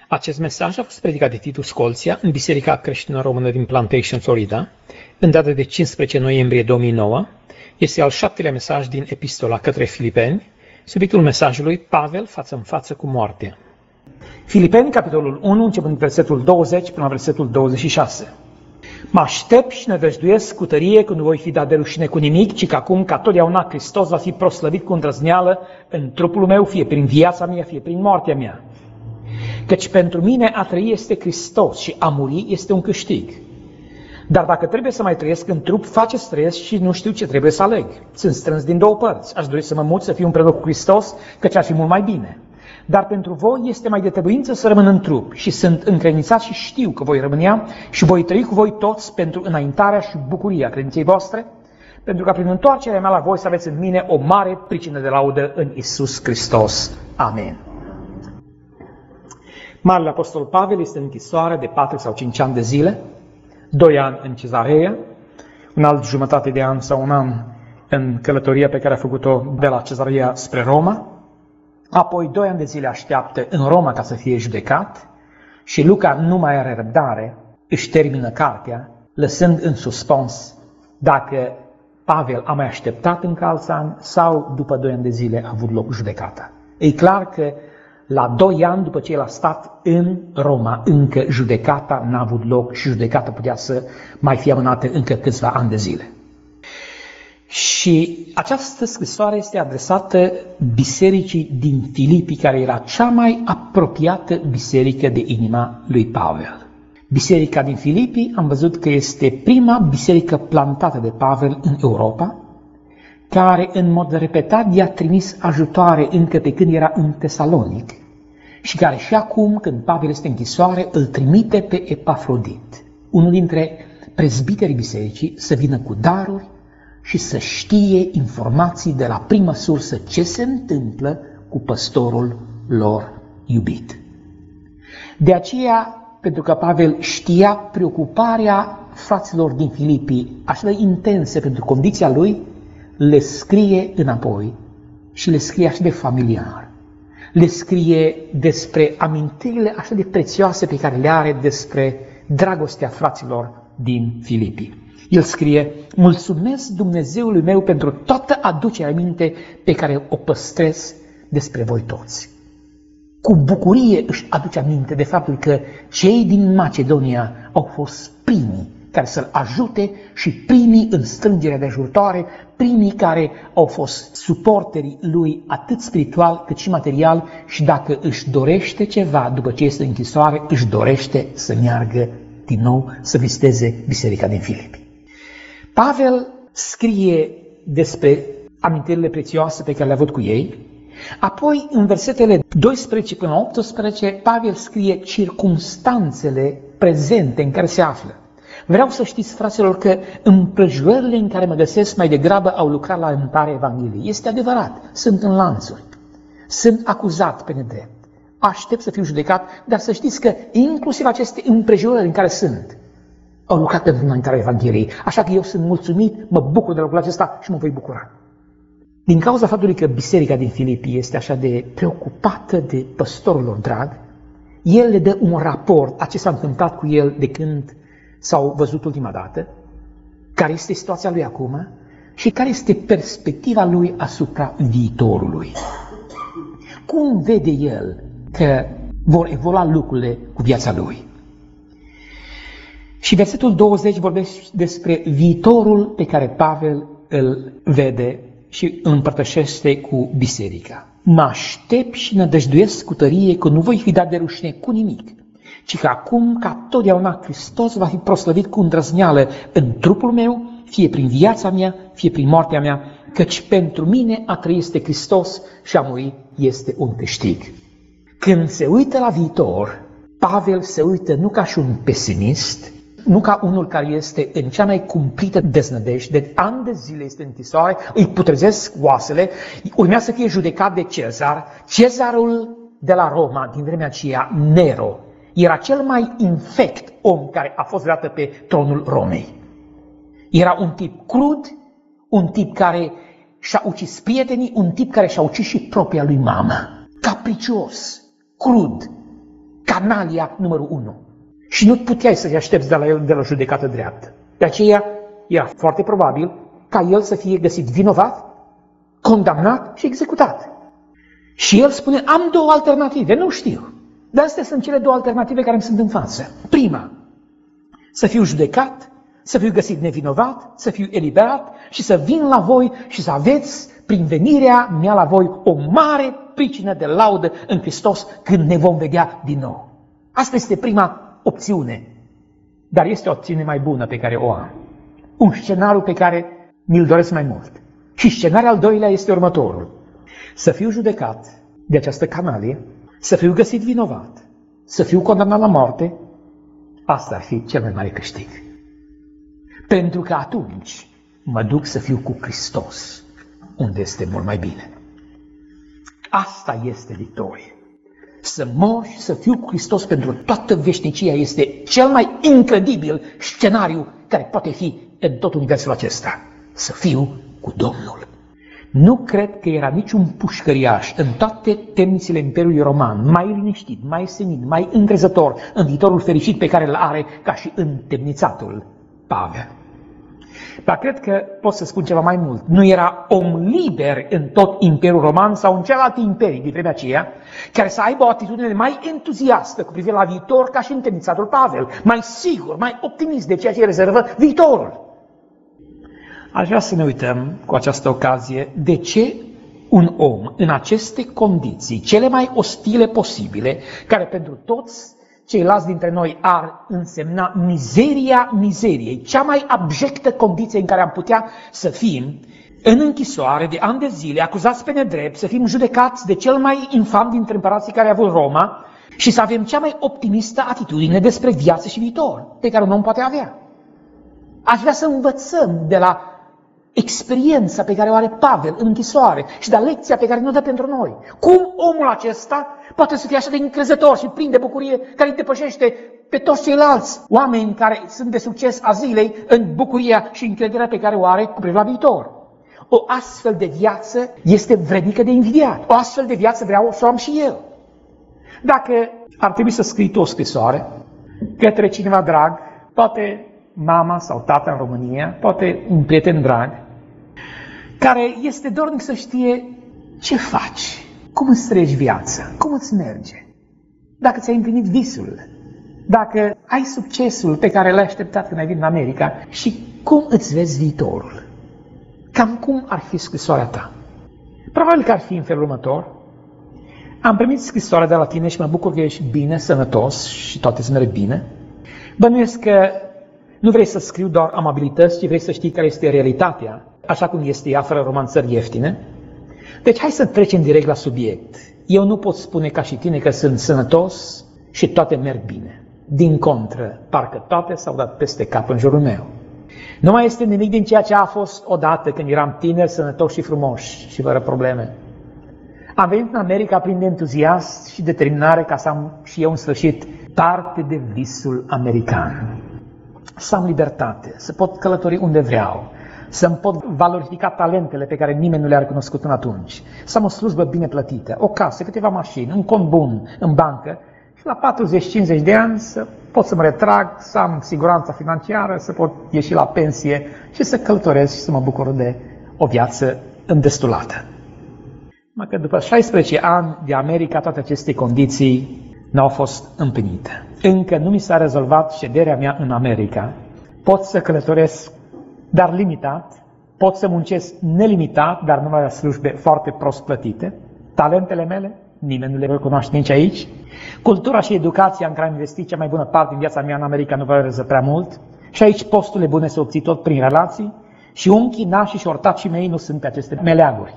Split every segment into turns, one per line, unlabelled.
Acest mesaj a fost predicat de Titu Scolția în Biserica Creștină Română din Plantation, Florida, în data de 15 noiembrie 2009. Este al 7-lea mesaj din Epistola către Filipeni, subiectul mesajului Pavel față în față cu moartea. Filipeni, capitolul 1, începând versetul 20 până la versetul 26. Mă aștept și nădăjduiesc cu tărie că nu voi fi dat de rușine cu nimic, ci că acum, ca totdeauna, Hristos va fi proslăvit cu îndrăzneală în trupul meu, fie prin viața mea, fie prin moartea mea. Căci pentru mine a trăi este Hristos și a muri este un câștig. Dar dacă trebuie să mai trăiesc în trup, face să trăiesc și nu știu ce trebuie să aleg. Sunt strâns din două părți. Aș dori să mă mut, să fiu împreună cu Hristos, căci ar fi mult mai bine. Dar pentru voi este mai de trebuință să rămân în trup și sunt încredințat și știu că voi rămânea și voi trăi cu voi toți pentru înaintarea și bucuria credinței voastre, pentru ca prin întoarcerea mea la voi să aveți în mine o mare pricină de laudă în Iisus Hristos. Amen. Marele Apostol Pavel este în închisoare de 4 sau 5 ani de zile, 2 ani în Cezarea, un alt jumătate de an sau un an în călătoria pe care a făcut-o de la Cezarea spre Roma, apoi 2 ani de zile așteaptă în Roma ca să fie judecat și Luca nu mai are răbdare, își termină cartea, lăsând în suspans dacă Pavel a mai așteptat încă alți ani sau după 2 ani de zile a avut loc judecata. E clar că la 2 ani după ce el a stat în Roma, încă judecata n-a avut loc și judecata putea să mai fie amânată încă câțiva ani de zile. Și această scrisoare este adresată bisericii din Filipi, care era cea mai apropiată biserică de inima lui Pavel. Biserica din Filipi am văzut că este prima biserică plantată de Pavel în Europa, care în mod repetat i-a trimis ajutoare încă pe când era în Tesalonic și care și acum, când Pavel este în închisoare, îl trimite pe Epafrodit, unul dintre prezbiterii bisericii, să vină cu daruri și să știe informații de la prima sursă ce se întâmplă cu păstorul lor iubit. De aceea, pentru că Pavel știa preocuparea fraților din Filipii așa de intense pentru condiția lui, le scrie înapoi și le scrie așa de familiar. Le scrie despre amintirile așa de prețioase pe care le are despre dragostea fraților din Filipii. El scrie: mulțumesc Dumnezeului meu pentru toată aducerea aminte pe care o păstrez despre voi toți. Cu bucurie își aduce aminte de faptul că cei din Macedonia au fost primii care să-l ajute și primii în strângerea de ajutoare, primii care au fost suporterii lui atât spiritual cât și material și dacă își dorește ceva după ce este în închisoare, își dorește să meargă din nou să viziteze biserica din Filipi. Pavel scrie despre amintirile prețioase pe care le-a avut cu ei, apoi în versetele 12 până la 18 Pavel scrie circumstanțele prezente în care se află. Vreau să știți, fraților, că împrejurările în care mă găsesc mai degrabă au lucrat la împlinirea Evangheliei. Este adevărat, sunt în lanțuri, sunt acuzat pe nedrept, aștept să fiu judecat, dar să știți că inclusiv aceste împrejurări în care sunt au lucrat pentru înaintarea Evangheliei. Așa că eu sunt mulțumit, mă bucur de lucrul acesta și mă voi bucura. Din cauza faptului că biserica din Filipii este așa de preocupată de păstorul lor drag, el le dă un raport a ce s-a întâmplat cu el de când s-au văzut ultima dată, care este situația lui acum și care este perspectiva lui asupra viitorului. Cum vede el că vor evolua lucrurile cu viața lui? Și versetul 20 vorbește despre viitorul pe care Pavel îl vede și îl împărtășește cu biserica. Mă aștept și nădăjduiesc cu tărie că nu voi fi dat de rușine cu nimic, ci că acum, ca totdeauna, Hristos va fi proslăvit cu îndrăzneală în trupul meu, fie prin viața mea, fie prin moartea mea, căci pentru mine a trăi este Hristos și a muri este un câștig. Când se uită la viitor, Pavel se uită nu ca și un pesimist, nu ca unul care este în cea mai cumplită deznădejde, de ani de zile este în închisoare, îi putrezesc oasele, urmează să fie judecat de Cezar. Cezarul de la Roma, din vremea aceea, Nero, era cel mai infect om care a fost vreodată pe tronul Romei. Era un tip crud, un tip care și-a ucis prietenii, un tip care și-a ucis și propria lui mamă. Capricios, crud, canalia numărul 1. Și nu puteai să te aștepți de la el de la judecată dreaptă. De aceea era foarte probabil ca el să fie găsit vinovat, condamnat și executat. Și el spune, am două alternative, nu știu. Dar astea sunt cele două alternative care îmi sunt în față. Prima, să fiu judecat, să fiu găsit nevinovat, să fiu eliberat și să vin la voi și să aveți, prin venirea mea la voi, o mare pricină de laudă în Hristos când ne vom vedea din nou. Asta este prima opțiune, dar este o opțiune mai bună pe care o am. Un scenariu pe care mi-l doresc mai mult. Și scenariul al doilea este următorul. Să fiu judecat de această canalie, să fiu găsit vinovat, să fiu condamnat la moarte, asta ar fi cel mai mare câștig. Pentru că atunci mă duc să fiu cu Hristos, unde este mult mai bine. Asta este victorie. Să mor și să fiu cu Hristos pentru toată veșnicia este cel mai incredibil scenariu care poate fi în tot universul acesta. Să fiu cu Domnul. Nu cred că era niciun pușcăriaș în toate temnițele Imperiului Roman mai liniștit, mai senin, mai încrezător în viitorul fericit pe care îl are ca și întemnițatul Pavel. Dar cred că pot să spun ceva mai mult. Nu era om liber în tot Imperiul Roman sau în celelalte imperii din vremea aceea care să aibă o atitudine mai entuziastă cu privire la viitor ca și întemnițatul Pavel, mai sigur, mai optimist de ceea ce rezervă viitorul. Aș vrea să ne uităm cu această ocazie de ce un om în aceste condiții cele mai ostile posibile, care pentru toți ceilalți dintre noi ar însemna mizeria mizeriei, cea mai abjectă condiție în care am putea să fim în închisoare de ani de zile, acuzați pe nedrept, să fim judecați de cel mai infam dintre împărații care a avut Roma și să avem cea mai optimistă atitudine despre viață și viitor pe care un om poate avea. Aș vrea să învățăm de la experiența pe care o are Pavel în închisoare și de lecția pe care ne-o dă pentru noi. Cum omul acesta poate să fie așa de încrezător și plin de bucurie care îi depășește pe toți ceilalți oameni care sunt de succes a zilei în bucuria și încrederea pe care o are cu privire la viitor. O astfel de viață este vrednică de invidiat. O astfel de viață vreau să o am și eu. Dacă ar trebui să scrii tu o scrisoare către cineva drag, poate mama sau tata în România, poate un prieten drag, care este dornic să știe ce faci, cum îți trăiești viața, cum îți merge, dacă ți-ai împlinit visul, dacă ai succesul pe care l-ai așteptat când ai venit în America și cum îți vezi viitorul. Cam cum ar fi scrisoarea ta? Probabil că ar fi în felul următor. Am primit scrisoarea de la tine și mă bucur că ești bine, sănătos și toate să merg bine. Bănuiesc că nu vrei să scriu doar amabilități, ci vrei să știi care este realitatea, așa cum este ea, fără romanțări ieftine. Deci hai să trecem direct la subiect. Eu nu pot spune ca și tine că sunt sănătos și toate merg bine. Din contră, parcă toate s-au dat peste cap în jurul meu. Nu mai este nimic din ceea ce a fost odată când eram tineri, sănătoși și frumoși și fără probleme. Am venit în America plin de entuziasm și determinare ca să am și eu în sfârșit parte de visul american. Să am libertate, să pot călători unde vreau, să-mi pot valorifica talentele pe care nimeni nu le-a recunoscut până atunci, să am o slujbă bine plătită, o casă, câteva mașini, un cont bun în bancă și la 40-50 de ani să pot să mă retrag, să am siguranța financiară, să pot ieși la pensie și să călătoresc și să mă bucur de o viață îndestulată. Numai că după 16 ani de America, toate aceste condiții n-au fost împlinite. Încă nu mi s-a rezolvat șederea mea în America. Pot să călătoresc, dar limitat. Pot să muncesc nelimitat, dar numai la slujbe foarte prost plătite. Talentele mele, nimeni nu le recunoaște nici aici. Cultura și educația în care am investit cea mai bună parte din viața mea în America nu valorează prea mult. Și aici posturile bune se obții tot prin relații. Și unchii, nașii și ortacii mei nu sunt pe aceste meleaguri.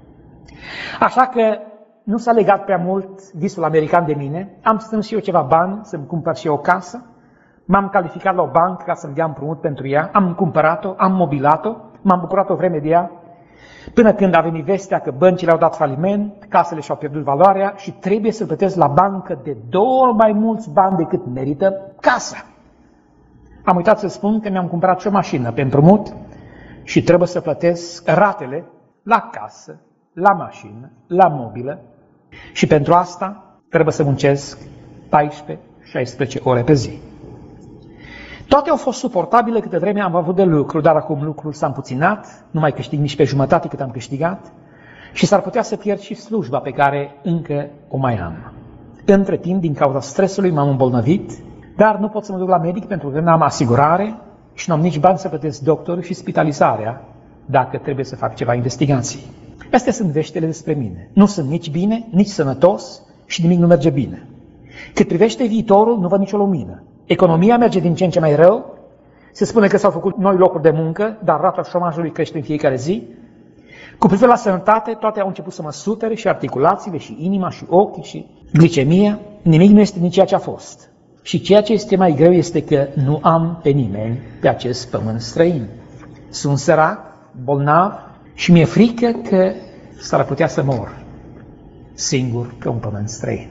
Așa că nu s-a legat prea mult visul american de mine, am strâns și eu ceva bani să-mi cumpăr și eu o casă, m-am calificat la o bancă ca să-mi dea împrumut pentru ea, am cumpărat-o, am mobilat-o, m-am bucurat o vreme de ea, până când a venit vestea că băncile au dat faliment, casele și-au pierdut valoarea și trebuie să plătesc la bancă de 2 ori mai mulți bani decât merită casa. Am uitat să spun că mi-am cumpărat și o mașină pe împrumut și trebuie să plătesc ratele la casă, la mașină, la mobilă și pentru asta trebuie să muncesc 14-16 ore pe zi. Toate au fost suportabile câte vreme am avut de lucru, dar acum lucrul s-a împuținat, nu mai câștig nici pe jumătate cât am câștigat și s-ar putea să pierd și slujba pe care încă o mai am. Între timp, din cauza stresului, m-am îmbolnăvit, dar nu pot să mă duc la medic pentru că n-am asigurare și n-am nici bani să plătesc doctorul și spitalizarea dacă trebuie să fac ceva investigații. Astea sunt veștile despre mine. Nu sunt nici bine, nici sănătos și nimic nu merge bine. Cât privește viitorul, nu văd nicio lumină. Economia merge din ce în ce mai rău, se spune că s-au făcut noi locuri de muncă, dar rata șomajului crește în fiecare zi. Cu privire la sănătate, toate au început să mă supere, și articulațiile, și inima, și ochii, și glicemia. Nimic nu este nici ceea ce a fost. Și ceea ce este mai greu este că nu am pe nimeni pe acest pământ străin. Sunt sărac, bolnav și mi-e frică că s-ar putea să mor singur pe un pământ străin.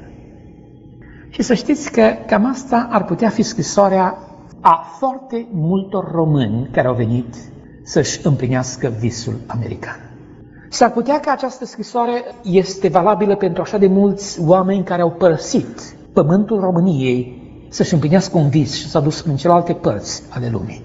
Și să știți că cam asta ar putea fi scrisoarea a foarte multor români care au venit să-și împlinească visul american. S-ar putea că această scrisoare este valabilă pentru așa de mulți oameni care au părăsit pământul României să-și împlinească un vis și s-au dus în celelalte părți ale lumii.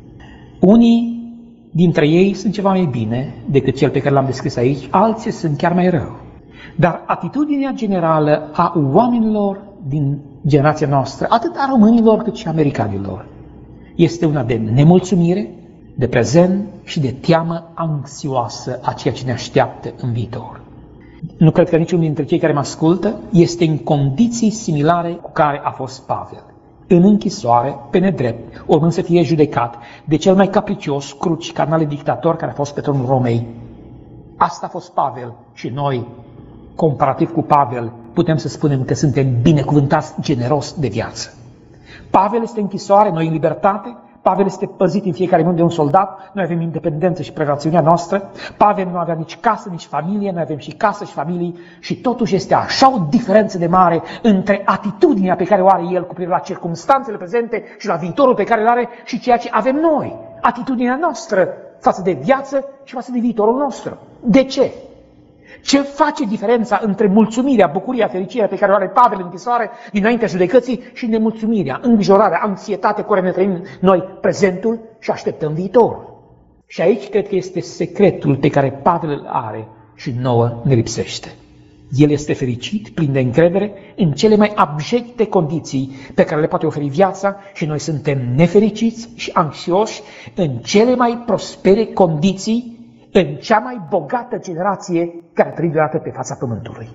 Unii dintre ei sunt ceva mai bine decât cel pe care l-am descris aici, alții sunt chiar mai rău. Dar atitudinea generală a oamenilor din generația noastră, atât a românilor cât și a americanilor, este una de nemulțumire, de prezent și de teamă anxioasă a ceea ce ne așteaptă în viitor. Nu cred că niciunul dintre cei care mă ascultă este în condiții similare cu care a fost Pavel. În închisoare, pe nedrept, urmând să fie judecat de cel mai capricios, cruci, carnale dictator care a fost pe tronul Romei. Asta a fost Pavel și noi, comparativ cu Pavel, putem să spunem că suntem binecuvântați generos de viață. Pavel este în închisoare, noi în libertate. Pavel este păzit în fiecare moment de un soldat, noi avem independență și prerațiunea noastră. Pavel nu avea nici casă, nici familie, noi avem și casă și familie și totuși este așa o diferență de mare între atitudinea pe care o are el cu privire la circumstanțele prezente și la viitorul pe care îl are și ceea ce avem noi. Atitudinea noastră față de viață și față de viitorul nostru. De ce? Ce face diferența între mulțumirea, bucuria, fericirea pe care o are Pavel în închisoare dinaintea judecății și nemulțumirea, îngrijorarea, anxietatea cu care ne trăim noi prezentul și așteptăm viitorul? Și aici cred că este secretul pe care Pavel îl are și nouă ne lipsește. El este fericit, plin de încredere, în cele mai abjecte condiții pe care le poate oferi viața și noi suntem nefericiți și anxioși în cele mai prospere condiții, în cea mai bogată generație care a trăit vreodată pe fața pământului.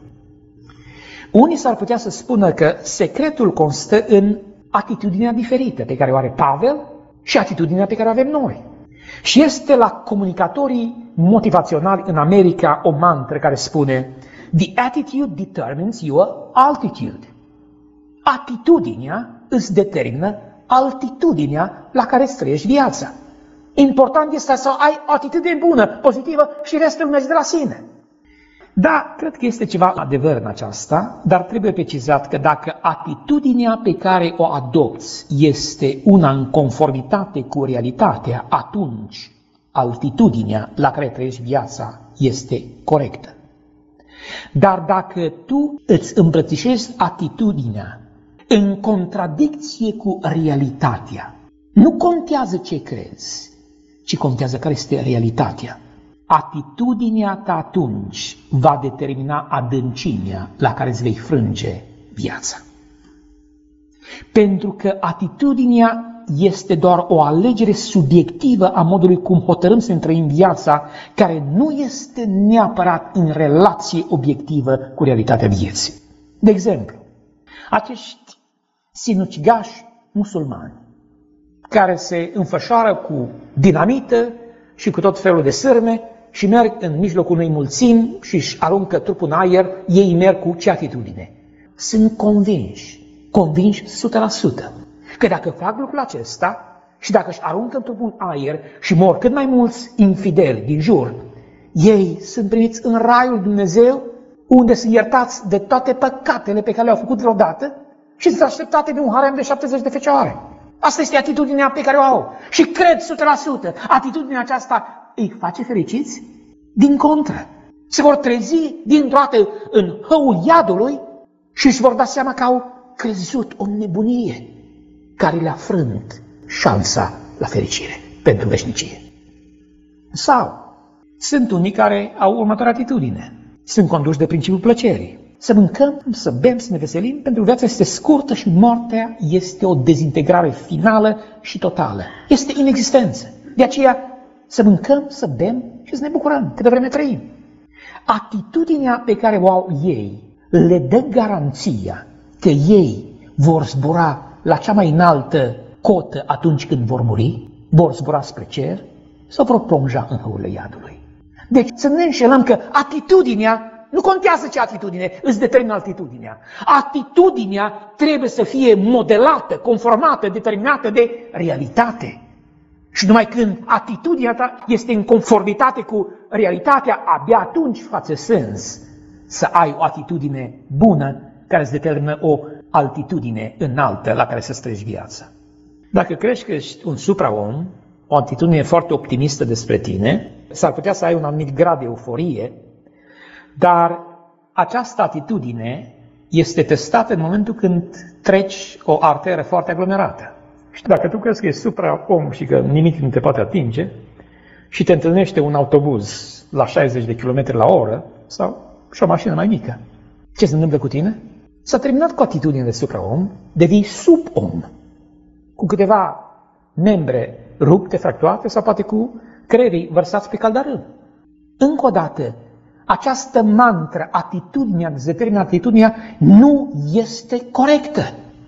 Unii s-ar putea să spună că secretul constă în atitudinea diferită pe care o are Pavel și atitudinea pe care o avem noi. Și este la comunicatorii motivaționali în America o mantră care spune: "The attitude determines your altitude." Atitudinea îți determină altitudinea la care îți trăiești viața. Important este să ai o atitudine bună, pozitivă și restul merge de la sine. Da, cred că este ceva adevăr în aceasta, dar trebuie precizat că dacă atitudinea pe care o adopți este una în conformitate cu realitatea, atunci altitudinea la care trăiești viața este corectă. Dar dacă tu îți îmbrățișezi atitudinea în contradicție cu realitatea, nu contează ce crezi, ci contează care este realitatea. Atitudinea ta atunci va determina adâncimea la care îți vei frânge viața. Pentru că atitudinea este doar o alegere subiectivă a modului cum hotărâm să ne trăim viața, care nu este neapărat în relație obiectivă cu realitatea vieții. De exemplu, acești sinucigași musulmani care se înfășoară cu dinamită și cu tot felul de sârme și merg în mijlocul unei mulțimi și își aruncă trupul în aer, ei merg cu ce atitudine? Sunt convinși 100%, că dacă fac lucrul acesta și dacă își aruncă trupul în aer și mor cât mai mulți infideli din jur, ei sunt primiți în raiul lui Dumnezeu, unde sunt iertați de toate păcatele pe care le-au făcut vreodată și sunt așteptate de un harem de 70 de fecioare. Asta este atitudinea pe care o au. Și cred 100%, atitudinea aceasta îi face fericiți? Din contră. Se vor trezi dintr-o dată în hăul iadului și își vor da seama că au crezut o nebunie care le-a frânt șansa la fericire pentru veșnicie. Sau sunt unii care au următoarea atitudine. Sunt conduși de principiul plăcerii. Să mâncăm, să bem, să ne veselim, pentru că viața este scurtă și moartea este o dezintegrare finală și totală. Este inexistență. De aceea să mâncăm, să bem și să ne bucurăm câtă vreme trăim. Atitudinea pe care o au ei le dă garanția că ei vor zbura la cea mai înaltă cotă atunci când vor muri, vor zbura spre cer sau vor plonja în hăurile iadului. Deci să ne înșelăm că atitudinea, nu contează ce atitudine, îți determină atitudinea. Atitudinea trebuie să fie modelată, conformată, determinată de realitate. Și numai când atitudinea ta este în conformitate cu realitatea, abia atunci face sens să ai o atitudine bună care îți determină o altitudine înaltă la care să trăiești viața. Dacă crezi că ești un supraom, o atitudine foarte optimistă despre tine, s-ar putea să ai un anumit grad de euforie, dar această atitudine este testată în momentul când treci o arteră foarte aglomerată. Și dacă tu crezi că ești supra-om și că nimic nu te poate atinge și te întâlnește un autobuz la 60 de km la oră sau și o mașină mai mică, ce se întâmplă cu tine? S-a terminat cu atitudinea de supra-om, devii sub-om, cu câteva membre rupte, fracturate sau poate cu creierii vărsați pe caldarâm. Încă o dată, această mantră, atitudinea, determină atitudinea, nu este corectă.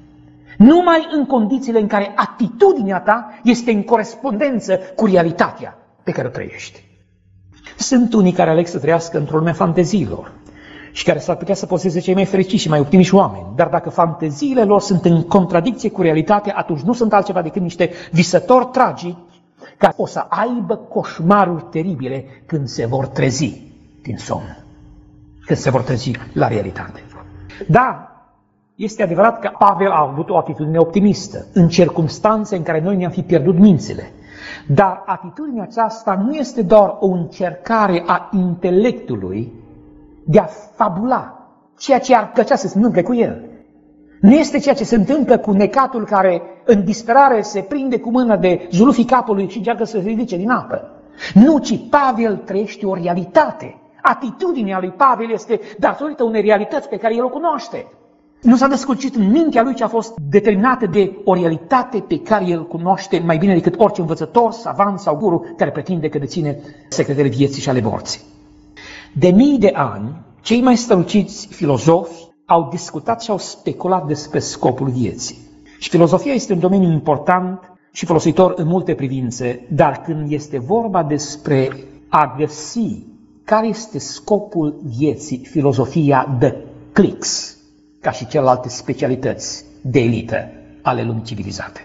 Numai în condițiile în care atitudinea ta este în corespondență cu realitatea pe care o trăiești. Sunt unii care aleg să trăiască într-o lume fanteziilor și care s-ar putea să poseze cei mai fericiți și mai optimiști oameni. Dar dacă fanteziile lor sunt în contradicție cu realitatea, atunci nu sunt altceva decât niște visători tragici care o să aibă coșmaruri teribile când se vor trezi din somn, când se vor trezi la realitate. Da, este adevărat că Pavel a avut o atitudine optimistă în circumstanțe în care noi ne-am fi pierdut mințile. Dar atitudinea aceasta nu este doar o încercare a intelectului de a fabula ceea ce ar plăcea să se întâmple cu el. Nu este ceea ce se întâmplă cu necatul care în disperare se prinde cu mâna de zulufii capului și încearcă să se ridice din apă. Nu, ci Pavel trăiește o realitate. Atitudinea lui Pavel este datorită unei realități pe care el o cunoaște. Nu s-a desculcit în mintea lui, ce a fost determinată de o realitate pe care el cunoaște mai bine decât orice învățător, savant sau guru care pretinde că deține secretele vieții și ale morții. De mii de ani, cei mai străluciți filozofi au discutat și au speculat despre scopul vieții. Și filozofia este un domeniu important și folositor în multe privințe, dar când este vorba despre a găsi care este scopul vieții, filozofia dă clix, ca și celelalte specialități de elită ale lumii civilizate.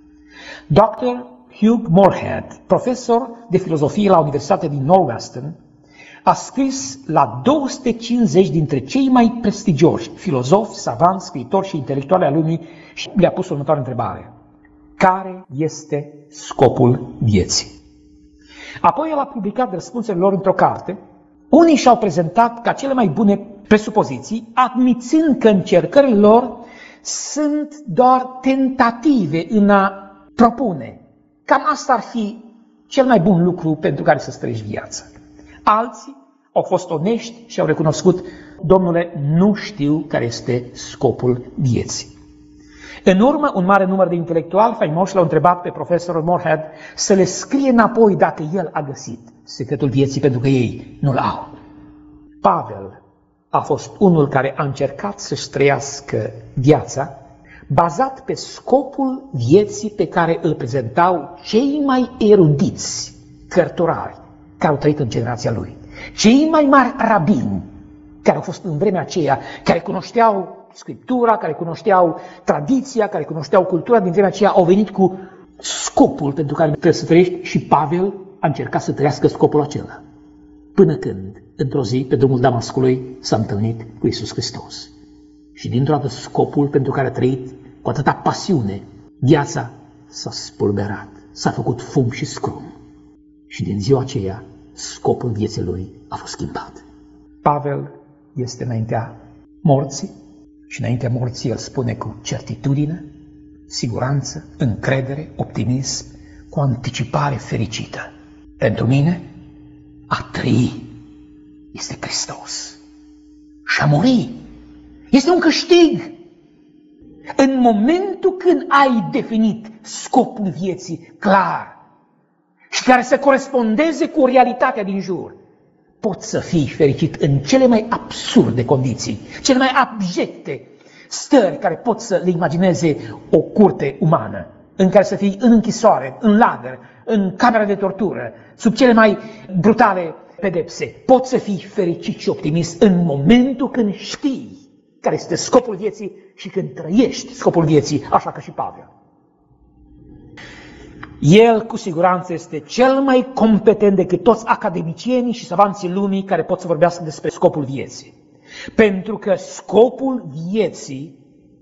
Dr. Hugh Moorhead, profesor de filozofie la Universitatea din Northwestern, a scris la 250 dintre cei mai prestigioși filozofi, savanți, scriitori și intelectuali ai lumii și le-a pus următoarea întrebare. Care este scopul vieții? Apoi el a publicat răspunsurile lor într-o carte. Unii și-au prezentat ca cele mai bune presupoziții, admițând că încercările lor sunt doar tentative în a propune. Cam asta ar fi cel mai bun lucru pentru care să trăiești viața. Alții au fost onești și au recunoscut, domnule, nu știu care este scopul vieții. În urmă, un mare număr de intelectuali faimoși l-au întrebat pe profesorul Moorhead să le scrie înapoi dacă el a găsit secretul vieții, pentru că ei nu-l au. Pavel a fost unul care a încercat să-și trăiască viața bazat pe scopul vieții pe care îl prezentau cei mai erudiți cărturari care au trăit în generația lui. Cei mai mari rabini care au fost în vremea aceea, care cunoșteau Scriptura, care cunoșteau tradiția, care cunoșteau cultura din vremea aceea, au venit cu scopul pentru care trebuie să trăiești și Pavel a încercat să trăiască scopul acela. Până când, într-o zi, pe drumul Damascului, s-a întâlnit cu Iisus Hristos. Și dintr-o dată scopul pentru care a trăit cu atâta pasiune, viața s-a spulberat, s-a făcut fum și scrum. Și din ziua aceea, scopul vieții lui a fost schimbat. Pavel este înaintea morții, Și înaintea morții el spune cu certitudine, siguranță, încredere, optimism, cu anticipare fericită. Pentru mine, a trăi este Hristos. Și a muri este un câștig. În momentul când ai definit scopul vieții clar și care să corespondeze cu realitatea din jur, poți să fii fericit în cele mai absurde condiții, cele mai abjecte stări care pot să le imagineze o curte umană, în care să fii în închisoare, în lagăr, în camera de tortură, sub cele mai brutale pedepse. Poți să fii fericit și optimist în momentul când știi care este scopul vieții și când trăiești scopul vieții, așa ca și Pavel. El, cu siguranță, este cel mai competent decât toți academicienii și savanții lumii care pot să vorbească despre scopul vieții. Pentru că scopul vieții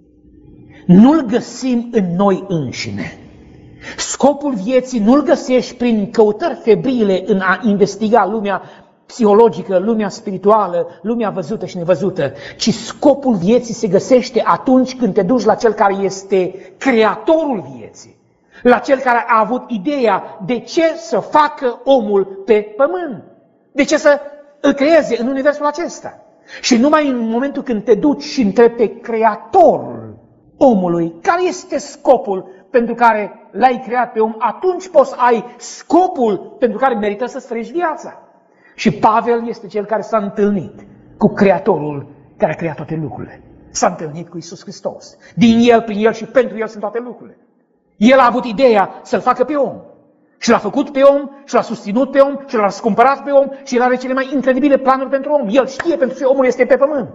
nu-l găsim în noi înșine. Scopul vieții nu-l găsești prin căutări febrile în a investiga lumea psihologică, lumea spirituală, lumea văzută și nevăzută, ci scopul vieții se găsește atunci când te duci la cel care este creatorul vieții, la cel care a avut ideea de ce să facă omul pe pământ, de ce să îl creeze în universul acesta. Și numai în momentul când te duci și întrebi pe creatorul omului, care este scopul pentru care l-ai creat pe om, atunci poți să ai scopul pentru care merită să-ți trăiești viața. Și Pavel este cel care s-a întâlnit cu Creatorul care a creat toate lucrurile. S-a întâlnit cu Iisus Hristos. Din El, prin El și pentru El sunt toate lucrurile. El a avut ideea să-L facă pe om. Și l-a făcut pe om, și l-a susținut pe om, și l-a răscumpărat pe om, și El are cele mai incredibile planuri pentru om. El știe pentru ce omul este pe pământ.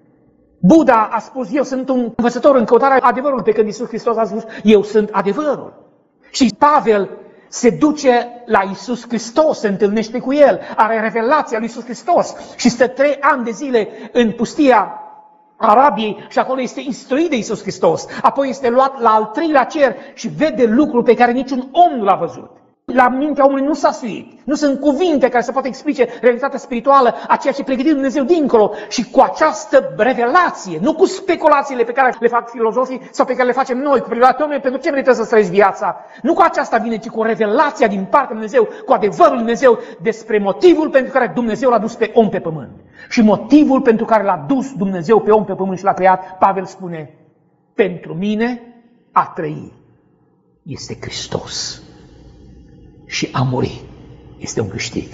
Buddha a spus, eu sunt un învățător în căutarea adevărului, pe când Iisus Hristos a spus, eu sunt adevărul. Și Pavel se duce la Iisus Hristos, se întâlnește cu El, are revelația lui Iisus Hristos și stă 3 ani de zile în pustia Arabiei și acolo este instruit de Iisus Hristos. Apoi este luat la al 3-lea cer și vede lucruri pe care niciun om nu l-a văzut. La mintea omului nu s-a suit. Nu sunt cuvinte care să poată explice realitatea spirituală a ceea ce pregătit Dumnezeu dincolo. Și cu această revelație, nu cu speculațiile pe care le fac filozofii sau pe care le facem noi, cu privire la pentru ce merită să trăiești viața. Nu cu aceasta vine, ci cu revelația din partea lui Dumnezeu, cu adevărul lui Dumnezeu despre motivul pentru care Dumnezeu l-a dus pe om pe pământ. Și motivul pentru care l-a dus Dumnezeu pe om pe pământ și l-a creat, Pavel spune, pentru mine a trăi este Hristos. Și a muri este un câștig.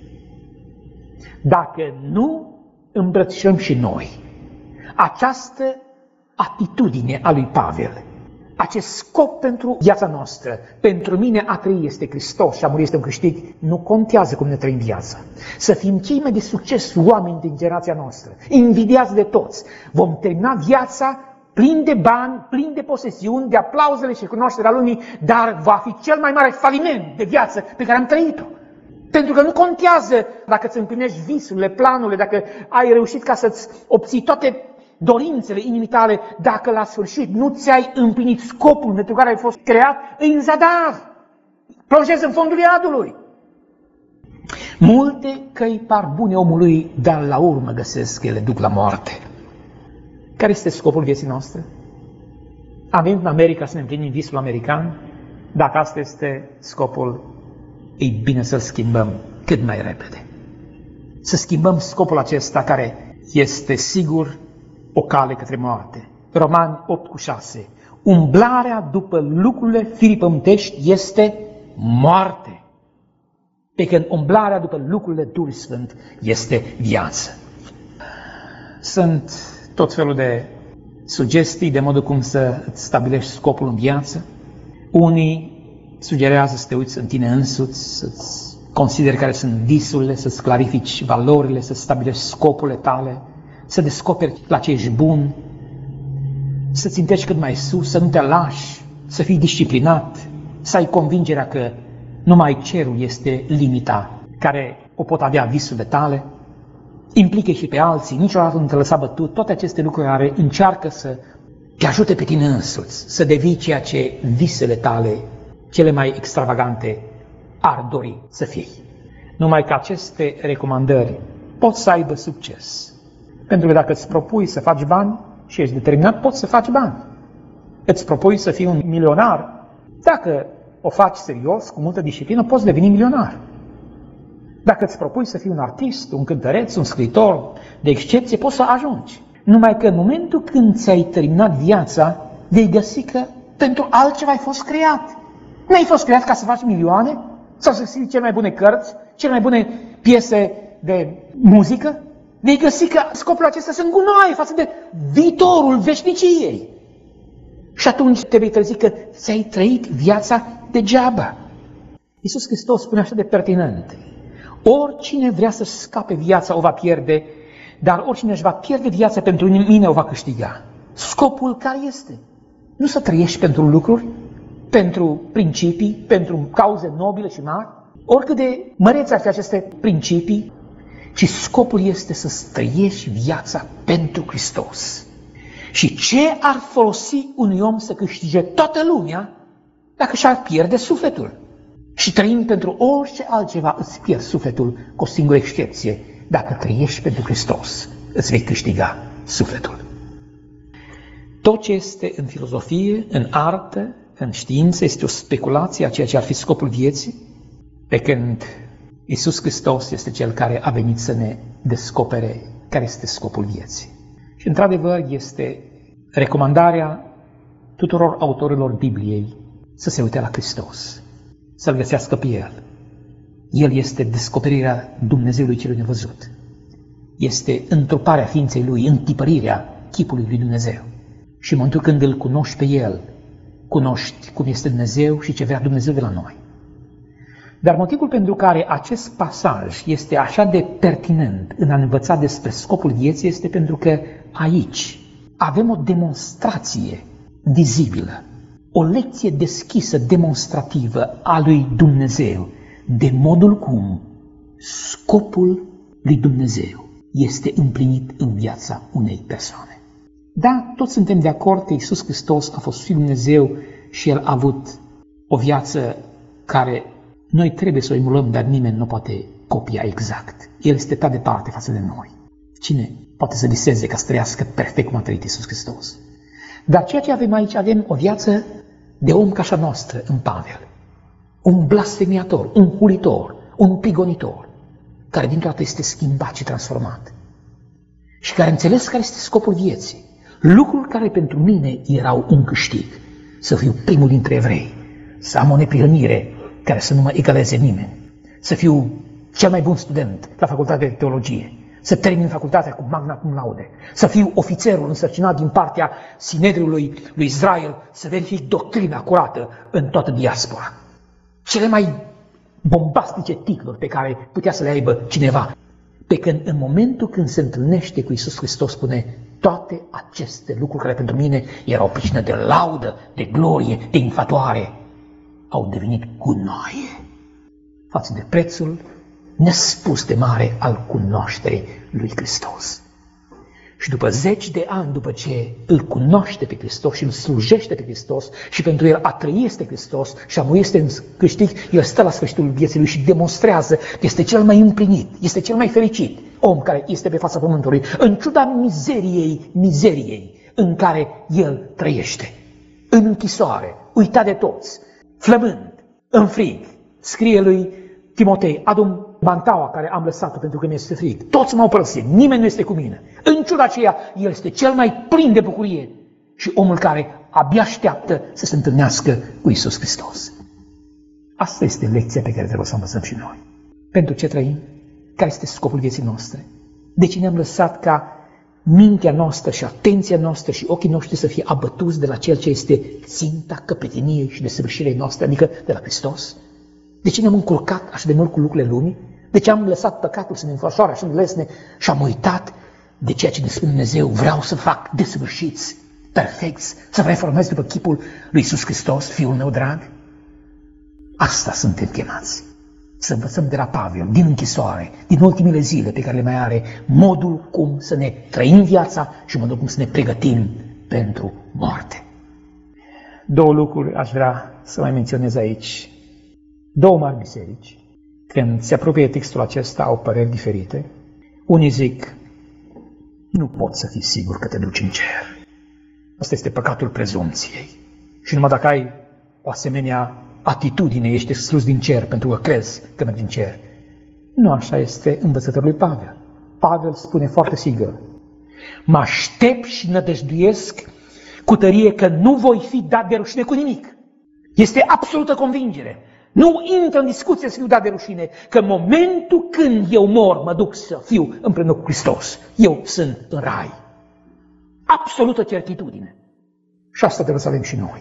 Dacă nu îmbrățișăm și noi această atitudine a lui Pavel, acest scop pentru viața noastră, pentru mine a trăi este Hristos și a muri este un câștig, nu contează cum ne trăim viața. Să fim cei mai de succes oameni din generația noastră, invidiați de toți. Vom termina viața plin de bani, plin de posesiuni, de aplauzele și cunoașterea lumii, dar va fi cel mai mare faliment de viață pe care am trăit-o. Pentru că nu contează dacă îți împlinești visurile, planurile, dacă ai reușit ca să-ți obții toate dorințele inimii tale, dacă la sfârșit nu ți-ai împlinit scopul pentru care ai fost creat, îi în zadar. Plonjezi în fundul iadului. Multe căi par bune omului, dar la urmă găsesc că ele duc la moarte. Care este scopul vieții noastre? Am venit în America să ne împlinim visul american. Dacă asta este scopul, e bine să-l schimbăm cât mai repede. Să schimbăm scopul acesta care este sigur o cale către moarte. Romani 8:6. Umblarea după lucrurile firipământești este moarte, pe când umblarea după lucrurile Duhului Sfânt este viață. Sunt tot felul de sugestii de modul cum să îți stabilești scopul în viață. Unii sugerează să te uiți în tine însuți, să-ți consideri care sunt visurile, să-ți clarifici valorile, să-ți stabilești scopurile tale, să descoperi la ce ești bun, să țintești cât mai sus, să nu te lași, să fii disciplinat, să ai convingerea că numai cerul este limita care o pot avea visurile tale. Implică și pe alții, niciodată nu te lăsa bătut. Toate aceste lucruri care încearcă să te ajute pe tine însuți, să devii ceea ce visele tale, cele mai extravagante, ar dori să fii. Numai că aceste recomandări pot să aibă succes. Pentru că dacă îți propui să faci bani, și ești determinat, poți să faci bani. Îți propui să fii un milionar. Dacă o faci serios, cu multă disciplină, poți deveni milionar. Dacă îți propui să fii un artist, un cântăreț, un scriitor de excepție, poți să ajungi. Numai că în momentul când ți-ai terminat viața, vei găsi că pentru altceva ai fost creat. Nu ai fost creat ca să faci milioane sau să scrii cele mai bune cărți, cele mai bune piese de muzică. Vei găsi că scopul acesta se îngunoaie față de viitorul veșniciei. Și atunci te vei trezi că ți-ai trăit viața degeaba. Iisus Hristos spune așa de pertinent: oricine vrea să scape viața o va pierde, dar oricine își va pierde viața pentru mine o va câștiga. Scopul care este? Nu să trăiești pentru lucruri, pentru principii, pentru cauze nobile și mari, oricât de mărețe ar fi aceste principii, ci scopul este să trăiești viața pentru Hristos. Și ce ar folosi unui om să câștige toată lumea dacă și-ar pierde sufletul? Și trăind pentru orice altceva îți pierzi sufletul, cu o singură excepție: dacă trăiești pentru Hristos, îți vei câștiga sufletul. Tot ce este în filozofie, în artă, în știință, este o speculație a ceea ce ar fi scopul vieții, pe când Iisus Hristos este Cel care a venit să ne descopere care este scopul vieții. Și într-adevăr este recomandarea tuturor autorilor Bibliei să se uite la Hristos, să-L găsească pe El. El este descoperirea Dumnezeului celui nevăzut. Este întruparea ființei Lui, întipărirea chipului lui Dumnezeu. Și în momentul când îl cunoști pe El, cunoști cum este Dumnezeu și ce vrea Dumnezeu de la noi. Dar motivul pentru care acest pasaj este așa de pertinent în a învăța despre scopul vieții este pentru că aici avem o demonstrație vizibilă, o lecție deschisă, demonstrativă a lui Dumnezeu, de modul cum scopul lui Dumnezeu este împlinit în viața unei persoane. Da, toți suntem de acord că Iisus Hristos a fost Fiul Dumnezeu și El a avut o viață care noi trebuie să o emulăm, dar nimeni nu poate copia exact. El este prea departe față de noi. Cine poate să viseze ca să trăiască perfect cum a trăit Iisus Hristos? Dar ceea ce avem aici, avem o viață de om ca așa noastră în Pavel. Un blasfemiator, un hulitor, un prigonitor, care dintr-o dată este schimbat și transformat. Și care a înțeles care este scopul vieții. Lucruri care pentru mine erau un câștig. Să fiu primul dintre evrei, să am o neprihănire care să nu mă egaleze nimeni, să fiu cel mai bun student la facultatea de teologie, să termin facultatea cu magna cum laude, să fiu ofițerul însărcinat din partea Sinedriului lui Israel, să verific doctrina curată în toată diaspora. Cele mai bombastice titluri pe care putea să le aibă cineva. Pe când în momentul când se întâlnește cu Iisus Hristos, spune: toate aceste lucruri care pentru mine erau pricină de laudă, de glorie, de infatuare, au devenit gunoaie față de prețul nespus de mare al cunoașterii lui Hristos. Și după 10 de ani, după ce îl cunoaște pe Hristos și îl slujește pe Hristos și pentru el a trăi este Hristos și a muri este în câștig, el stă la sfârșitul vieții lui și demonstrează că este cel mai împlinit, este cel mai fericit om care este pe fața pământului, în ciuda mizeriei în care el trăiește. În închisoare, uitat de toți, flămând, în frig, scrie lui Timotei: adu-mi bantaua care am lăsat-o pentru că mi-este frig. Toți m-au părăsit, nimeni nu este cu mine. În ciuda aceea, el este cel mai plin de bucurie și omul care abia așteaptă să se întâlnească cu Iisus Hristos. Asta este lecția pe care trebuie să o învățăm și noi. Pentru ce trăim? Care este scopul vieții noastre? De ce ne-am lăsat ca mintea noastră și atenția noastră și ochii noștri să fie abătuți de la cel ce este ținta căpeteniei și desăvârșirii noastre, adică de la Hristos? De ce ne-am încurcat așa de mult cu lucrurile lumii? De ce am lăsat păcatul să ne înfășoare așa de lesne și am uitat de ceea ce ne spune Dumnezeu? Vreau să fac desăvârșiți, perfecți, să vă reformez după chipul lui Iisus Hristos, Fiul meu drag? Asta suntem chemați. Să învățăm de la Pavel, din închisoare, din ultimele zile pe care le mai are, modul cum să ne trăim viața și modul cum să ne pregătim pentru moarte. Două lucruri aș vrea să mai menționez aici. Două mari biserici, când se apropie textul acesta, au păreri diferite. Unii zic: nu poți să fii sigur că te duci în cer. Asta este păcatul prezumției. Și numai dacă ai o asemenea atitudine, ești exclus din cer pentru că crezi că mergi în cer. Nu așa este învățătorul lui Pavel. Pavel spune foarte sigur: mă aștept și nădăjduiesc cu tărie că nu voi fi dat de rușine cu nimic. Este absolută convingere. Nu intră în discuție să fiu dat de rușine, că în momentul când eu mor, mă duc să fiu împreună cu Hristos. Eu sunt în rai. Absolută certitudine. Și asta trebuie să avem și noi.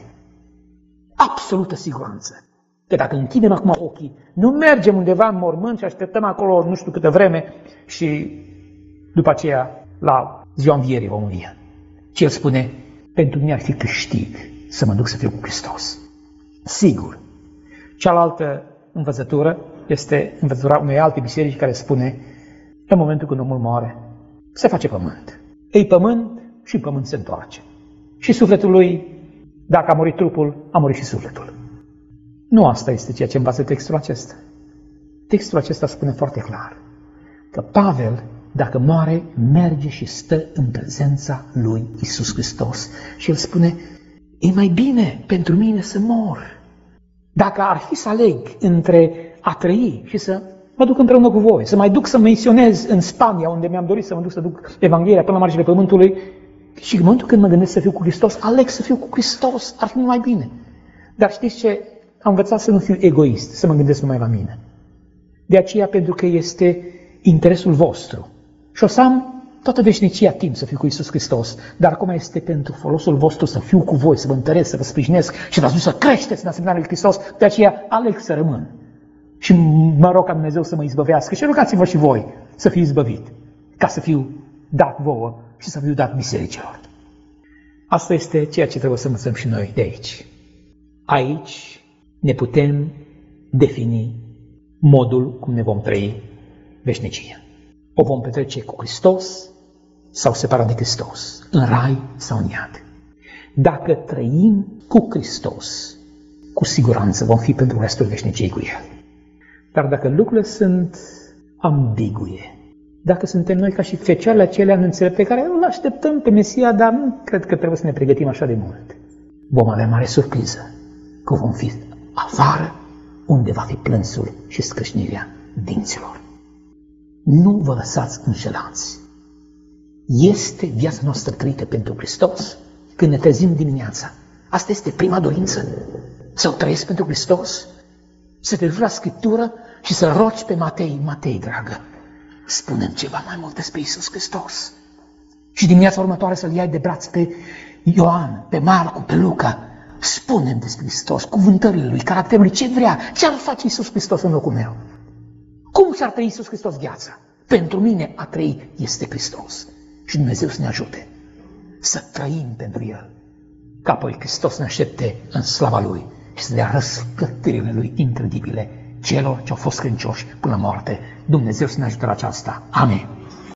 Absolută siguranță. Că dacă închidem acum ochii, nu mergem undeva în mormânt și așteptăm acolo nu știu câtă vreme și după aceea la ziua învierii vom învia. Și el spune: pentru mine ar fi câștig să mă duc să fiu cu Hristos. Sigur. Cealaltă învățătură este învățătura unei alte biserici care spune: în momentul când omul moare, se face pământ. Ei pământ și în pământ se întoarce. Și sufletul lui, dacă a murit trupul, a murit și sufletul. Nu asta este ceea ce învață textul acesta. Textul acesta spune foarte clar că Pavel, dacă moare, merge și stă în prezența lui Iisus Hristos. Și el spune: e mai bine pentru mine să mor. Dacă ar fi să aleg între a trăi și să mă duc împreună cu voi, să mai duc să misionez în Spania, unde mi-am dorit să mă duc să duc Evanghelia până la marginile pământului, și în momentul când mă gândesc să fiu cu Hristos, aleg să fiu cu Hristos, ar fi mai bine. Dar știți ce? Am învățat să nu fiu egoist, să mă gândesc numai la mine. De aceea, pentru că este interesul vostru. Și o să am toată veșnicia timp să fiu cu Iisus Hristos, dar acum este pentru folosul vostru să fiu cu voi, să vă întăresc, să vă sprijinesc și v-ați dus să creșteți în asemănarea lui Hristos, de aceea aleg să rămân. Și mă rog ca Dumnezeu să mă izbăvească și rugați-vă și voi să fiu izbăvit, ca să fiu dat vouă și să fiu dat bisericilor. Asta este ceea ce trebuie să învățăm și noi de aici. Aici ne putem defini modul cum ne vom trăi veșnicia. O vom petrece cu Hristos sau separat de Hristos, în rai sau în iad. Dacă trăim cu Hristos, cu siguranță vom fi pentru restul veșniciei cu El. Dar dacă lucrurile sunt ambigue, dacă suntem noi ca și fecioarele acelea neînțelepte pe care îl așteptăm pe Mesia, dar nu cred că trebuie să ne pregătim așa de mult, vom avea mare surpriză că vom fi afară, unde va fi plânsul și scrâșnirea dinților. Nu vă lăsați înșelați. Este viața noastră trăită pentru Hristos când ne trezim dimineața. Asta este prima dorință. Să o trăiesc pentru Hristos, să te duci la Scriptură și să rogi pe Matei: Matei, dragă, spune-mi ceva mai mult despre Iisus Hristos. Și dimineața următoare să-l iai de braț pe Ioan, pe Marcu, pe Luca. Spune-mi despre Hristos, cuvântările lui, caracterul lui, ce vrea, ce ar face Iisus Hristos în locul meu. Cum și-ar trăi Iisus Hristos viața? Pentru mine a trăi este Hristos. Și Dumnezeu să ne ajute să trăim pentru El, ca apoi Hristos ne aștepte în slava Lui și să dea răsplătirile Lui incredibile celor ce au fost credincioși până la moarte. Dumnezeu să ne ajute la aceasta. Amin.